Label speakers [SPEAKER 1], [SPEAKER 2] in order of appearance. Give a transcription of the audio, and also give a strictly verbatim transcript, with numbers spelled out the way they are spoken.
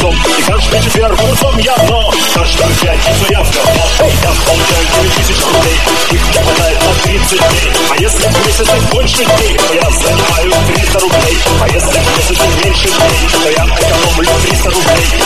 [SPEAKER 1] дом. И каждый четверг утром я дно, каждую пятницу я в говно. Эй, я получаю девять тысяч рублей, их мне хватает на тридцать дней. А если в месяц их больше дней, то я занимаю триста рублей. А если в месяц их меньше дней, то я экономлю триста рублей.